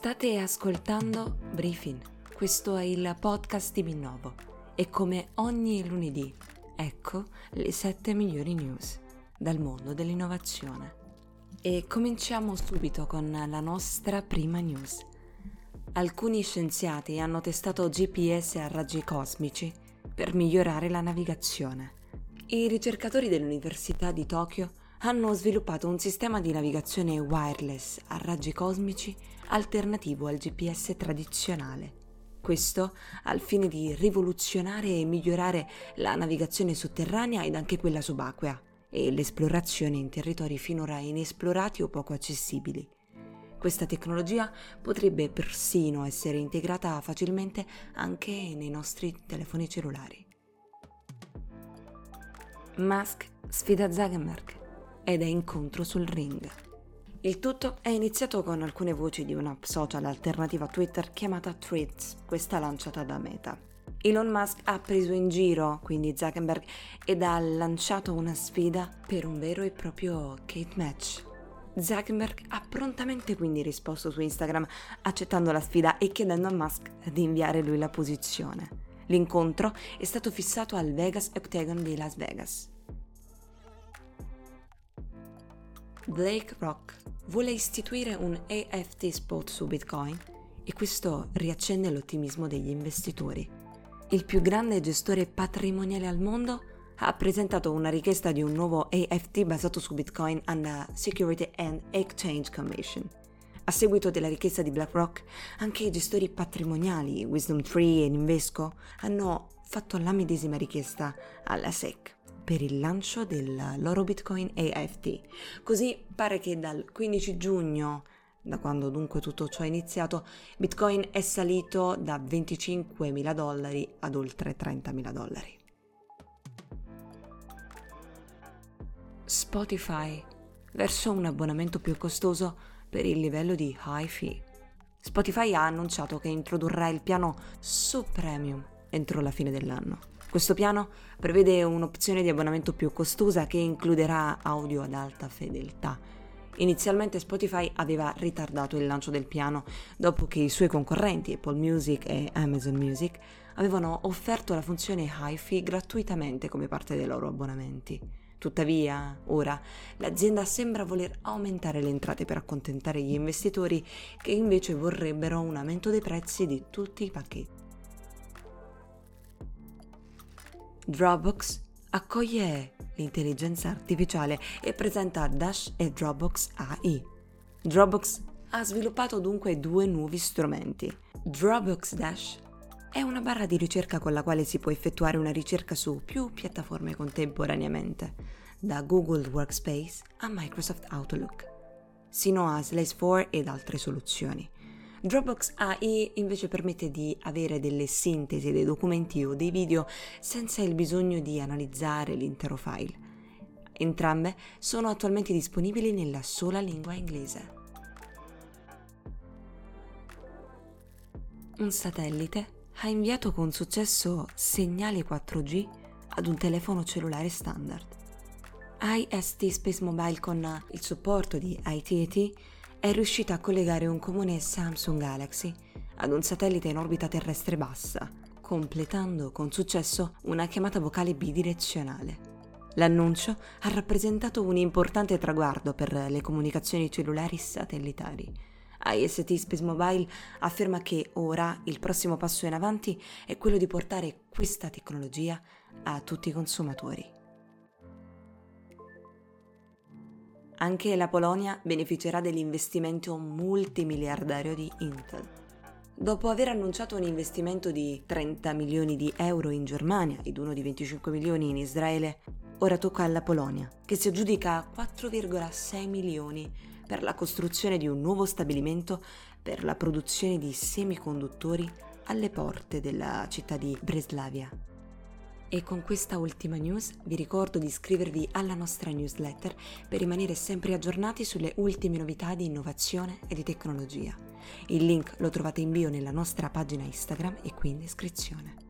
State ascoltando Briefing, questo è il podcast di Minnovo e come ogni lunedì, ecco le 7 migliori news dal mondo dell'innovazione. E cominciamo subito con la nostra prima news. Alcuni scienziati hanno testato GPS a raggi cosmici per migliorare la navigazione. I ricercatori dell'Università di Tokyo hanno sviluppato un sistema di navigazione wireless a raggi cosmici alternativo al GPS tradizionale. Questo al fine di rivoluzionare e migliorare la navigazione sotterranea ed anche quella subacquea e l'esplorazione in territori finora inesplorati o poco accessibili. Questa tecnologia potrebbe persino essere integrata facilmente anche nei nostri telefoni cellulari. Musk sfida Zuckerberg ed è incontro sul ring. Il tutto è iniziato con alcune voci di un'app social alternativa a Twitter chiamata Threads, questa lanciata da Meta. Elon Musk ha preso in giro quindi Zuckerberg ed ha lanciato una sfida per un vero e proprio Kate match. Zuckerberg ha prontamente quindi risposto su Instagram accettando la sfida e chiedendo a Musk di inviare lui la posizione. L'incontro è stato fissato al Vegas Octagon di Las Vegas. BlackRock vuole istituire un NFT spot su Bitcoin e questo riaccende l'ottimismo degli investitori. Il più grande gestore patrimoniale al mondo ha presentato una richiesta di un nuovo NFT basato su Bitcoin alla Security and Exchange Commission. A seguito della richiesta di BlackRock, anche i gestori patrimoniali WisdomTree e Invesco hanno fatto la medesima richiesta alla SEC per il lancio del loro Bitcoin NFT. Così pare che dal 15 giugno, da quando dunque tutto ciò è iniziato, Bitcoin è salito da $25.000 ad oltre $30.000. Spotify verso un abbonamento più costoso per il livello di high fee. Spotify ha annunciato che introdurrà il piano Sub Premium entro la fine dell'anno. Questo piano prevede un'opzione di abbonamento più costosa che includerà audio ad alta fedeltà. Inizialmente Spotify aveva ritardato il lancio del piano dopo che i suoi concorrenti Apple Music e Amazon Music avevano offerto la funzione Hi-Fi gratuitamente come parte dei loro abbonamenti. Tuttavia, ora, l'azienda sembra voler aumentare le entrate per accontentare gli investitori che invece vorrebbero un aumento dei prezzi di tutti i pacchetti. Dropbox accoglie l'intelligenza artificiale e presenta Dash e Dropbox AI. Dropbox ha sviluppato dunque 2 nuovi strumenti. Dropbox Dash è una barra di ricerca con la quale si può effettuare una ricerca su più piattaforme contemporaneamente, da Google Workspace a Microsoft Outlook, sino a Salesforce ed altre soluzioni. Dropbox AI invece permette di avere delle sintesi dei documenti o dei video senza il bisogno di analizzare l'intero file. Entrambe sono attualmente disponibili nella sola lingua inglese. Un satellite ha inviato con successo segnali 4G ad un telefono cellulare standard. IST Space Mobile con il supporto di ITT è riuscita a collegare un comune Samsung Galaxy ad un satellite in orbita terrestre bassa, completando con successo una chiamata vocale bidirezionale. L'annuncio ha rappresentato un importante traguardo per le comunicazioni cellulari satellitari. IST Space Mobile afferma che ora il prossimo passo in avanti è quello di portare questa tecnologia a tutti i consumatori. Anche la Polonia beneficerà dell'investimento multimiliardario di Intel. Dopo aver annunciato un investimento di 30 milioni di euro in Germania ed uno di 25 milioni in Israele, ora tocca alla Polonia, che si aggiudica 4,6 milioni per la costruzione di un nuovo stabilimento per la produzione di semiconduttori alle porte della città di Breslavia. E con questa ultima news vi ricordo di iscrivervi alla nostra newsletter per rimanere sempre aggiornati sulle ultime novità di innovazione e di tecnologia. Il link lo trovate in bio nella nostra pagina Instagram e qui in descrizione.